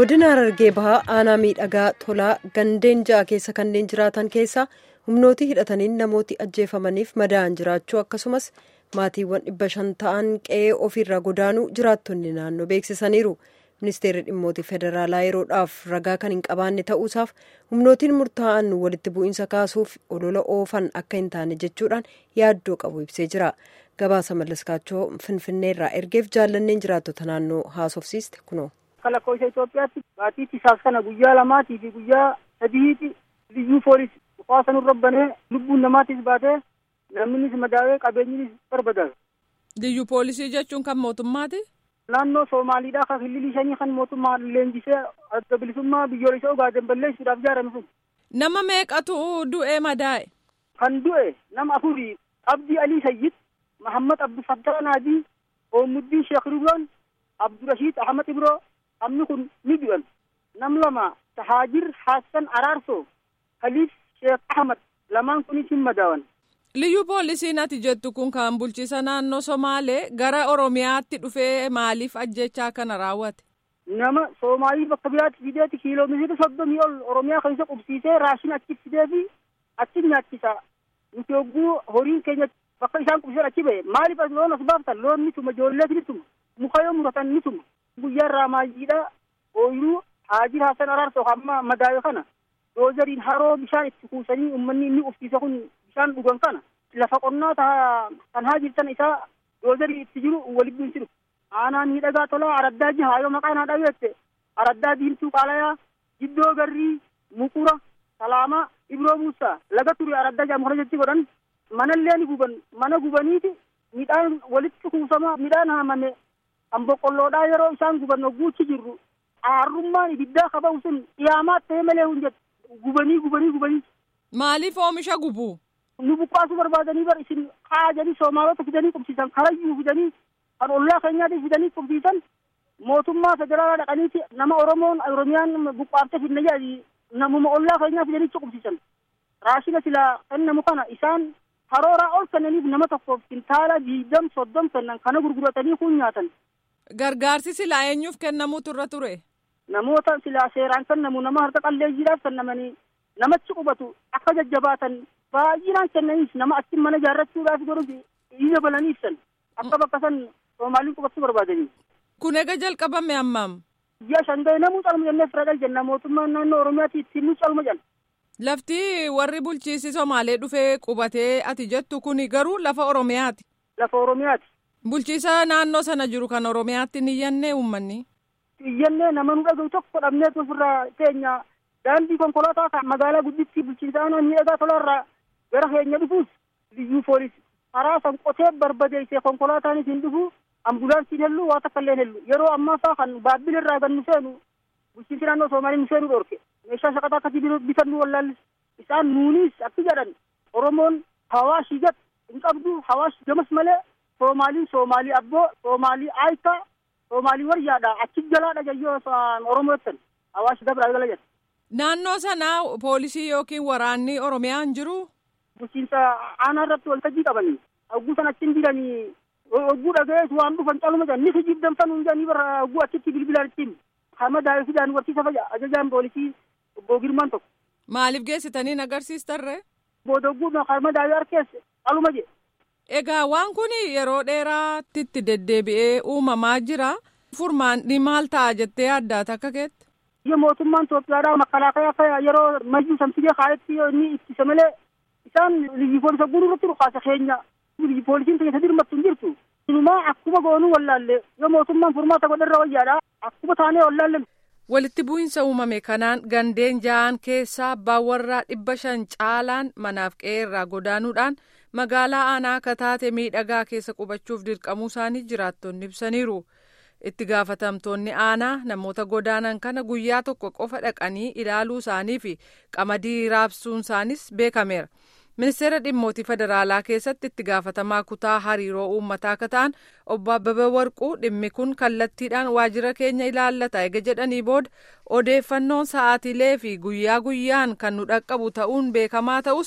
godina Harargee bahaa aanaa miidhagaa tolaa gandeen 6 keessa kanneen jiraatan keessaa humnooti hidhataniin namooti ajjeefamaniif madaa'an jiraachuu akkasumas maatiiwwan 500 ta'an qe'ee ofiirraa godaanuu jiraattonni naannoo beeksisaniiru. Ministeerri dhimmoota federaalaa yeroodhaaf ragaa kan hin qabaanne ta'uusaaf humnootiin murtaa'an walitti bu'iinsa kaasuuf olola oofan akka hin taane jechuudhaan yaaddoo qabu ibsee jira. Gabaasa mallaskaachoo finfinneerraa ergeef jaallanneen jiraattota naannoo haasofsiiste kunoo. Lakkoofsa Itoophiyaatti baatiitti isaaf kana guyyaa 2 fi guyyaa 3 liyyuu poolisii dhufaasan rabbanee lubbuun namaattis baatee namnis madaa'ee qabeenyis barbadaa'e. Liyyuu poolisii jechuun kan mootummaati? Naannoo Soomaaliidhaa kan hillilii shanii kan mootummaan leenjisee adda bilisummaa biyyoolessaa Ogaaden balleessuudhaaf ijaarame sun. Nama meeqatu du'ee madaa'e? Kan du'e nama 4 Abdii Alii Sayyid, Mahammad Abdufattaa Naadii, Oomuddiin Sheekh Ridwaan, Abdurashiid Ahmad Ibroo. Amni kun ni du'an. Nam 2 Tahaajir Hassan Araarsoo, Khaliif Sheekh Ahmad lamaan kunis hin madaawan. Liyyuu poolisiin ati jettu kun kan bulchiisa naannoo Somaalee gara Oromiyaatti dhufee maaliif ajjechaa kana raawwate? Nama Soomaalii bakka biraatti fideeti kiiloomeetira 30 ol Oromiyaa keessa qubsiisee raashin achi fidee fi achi nyaachisa. Nuti hogguu horiin keenya bakka isaan qubsiisan achi ba'e maaliif loon as baaftan loon ni tuma ijoollee ni tuma muka yoo muratan ni tuma. Guyyaa Raamaayyiidha ooyiruu Haajir Hassan Araarsoo amma madaa'e kana doozariin haroo bishaan itti kuusanii uummanni inni uffiisa kun bishaan dhugan kana lafa qonnaa kan Haajir sana isaa doozarii itti jiru walitti bu'insiru. Aanaan miidhagaa tolaa Araddaa Jihaa yoo maqaan haa dhabeette Araddaa Diimtuu Qaalayaa Jiddoo Garrii Muqura Salaamaa Ibroo Muusaa laga ture Araddaa Jihaa muka jetti godhan manallee ni guban mana gubaniiti midhaan walitti kuusamaa midhaan haamame. An boqqolloodhaa yeroo isaan guban guuchi jirru aarrummaan ibiddaa qabamu sun dhiyaamaa ta'e malee hunjatu gubanii. Maaliif oomisha gubu? Nu buqqaasuu barbaadanii bar isin kaajanii Soomaalota fidanii qubsiisan karayyuu fidanii kan ollaa keenyaatti fidanii qubsiisan mootummaa federaalaa dhaqaniiti nama Oromiyaan buqqaaftee fidna jedhanii namuma ollaa keenyaa fidanii qubsiisan. Raashina silaa kennamu kana isaan karooraa ol kennaniif nama tokkoof kintaala 20-30 kennan kana gurguratanii kun nyaatan. Gargaarsi silaa eenyuuf kennamuu turre ture? Namoota silaa seeraan kennamu nama harka qalleeyyiidhaaf kennamanii namachi qubatu akka jajjabaatan baay'inaan kennaniif nama achi mana ijaarrachuudhaaf godhuuf ija balanii ibsan akka bakka san Soomaaliin qubachuu barbaadanii. Kun eega jalqabame ammam? Ji'a 5 ga'e namuu calma jennee fira jenna mootummaan naannoo Oromiyaatti ittiin nu calma jenna. Lafti warri bulchiisi Somaalee dhufee qubatee ati jettu kuni garuu lafa Oromiyaati. Lafa Oromiyaati. Bulchiisa naannoo sana jiru kan Oromiyaatti ni iyyannee uummanni. Iyyannee nama nu dhagahu tokko dhabnee ofirraa teenya daandii konkolaataa kan magaalaa gudditti bulchiinsa aanaa miidhagaa tolaarraa gara keenya dhufuus liyyuu poolisii karaa san qotee barbadeessee konkolaataanis hin dhufu ambulaansiin hellu waa takka illee hellu yeroo ammaa faa kan baabbilirraa gan nu seenu bulchiinsi naannoo Soomaalii nu seenu dhorke meeshaa shaqaxaa akkasii bitannu wallaallis isaan nuunis akka jedhan Oromoon hawaashii gad hin qabdu hawaashi gamas malee Soomaalii abboo Soomaalii aayitaa Soomaalii waryaadha achi jalaadha jayyoo Oromoo jettan hawaashi dabraa gala jedhan. Naannoo sana poolisii yookiin waraanni Oromiyaan jiru? Bulchiinsa aanaa irratti waltajjii qabanii hogguu sana achiin jiranii hogguu dhaga'ees waan dhufan caluma jedhan ni kijibdamtan hundanii bara hogguu achitti bilbilaan ittiin hama daa'ee fidaan warsiisa fa'a ajajaan poolisii obbo Girmaan tokko. Maaliif geessitanii agarsiistarree? Booda hogguu hama daa'ee harkeesse caluma jedhe. Egaa waan kun yeroo dheeraatti deddeebi'ee uumamaa jira. Furmaanni maal ta'a jettee addaata akka keetti? Yoo mootummaan Itoophiyaadhaa makalaakaa yeroo majjii samsigee kaayetti inni ittisa malee isaan liyyuu poolisa guuruurratti dhukaasa keenya liyyuu poolisiin keessa dirmattu hin jirtu. Inumaa akkuma goonuu wallaalle yoo mootummaan furmaata godharra wayyaadhaa akkuma taanee wallaalle. Walitti bu'iinsa uumame kanaan gandeen 6 keessaa abbaan warraa 500 caalaan manaaf qe'ee irraa godaanuudhaan magaalaa aanaa akka taate miidhagaa keessa qubachuuf dirqamuu isaanii jiraattonni ibsaniiru. Itti gaafatamtoonni aanaa namoota godaanan kana guyyaa tokko qofa dhaqanii ilaaluu isaanii fi qamadii raabsuun isaanis beekameera. Ministeera dhimmoota federaalaa keessatti itti gaafatamaa kutaa hariiroo uummataa akka ta'an obbo Abbabee Warquu dhimmi kun kallattiidhaan waajjira keenya ilaallata eega jedhanii booda odeeffannoon sa'aatiilee fi guyyaa guyyaan kan nu dhaqqabu ta'uun beekamaa ta'us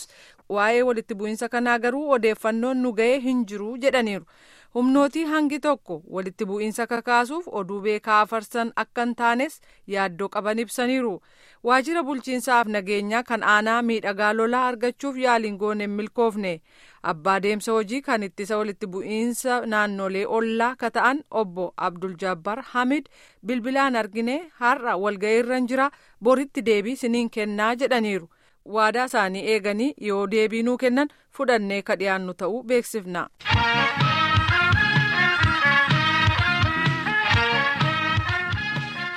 waa'ee walitti bu'iinsa kanaa garuu odeeffannoon nu ga'ee hin jiru jedhaniiru. Humnootii hangi tokko walitti bu'iinsa kakaasuuf oduu beekaa afarsan akka hin taanes yaaddoo qaban ibsaniiru. Waajjira bulchiinsaaf nageenyaa kan aanaa miidhagaa lolaa argachuuf yaaliin goone hin milkoofne. Abbaa deemsa hojii kan ittisa walitti bu'iinsa naannolee ollaa ka ta'an obbo Abdul Jabbar Hamid bilbilaan argine har'a walga'iirra jira boritti deebii siniin kennaa jedhaniiru. Waadaa isaanii eeganii yoo deebii nuu kennan fudhannee ka dhiyaannu ta'uu beeksifna.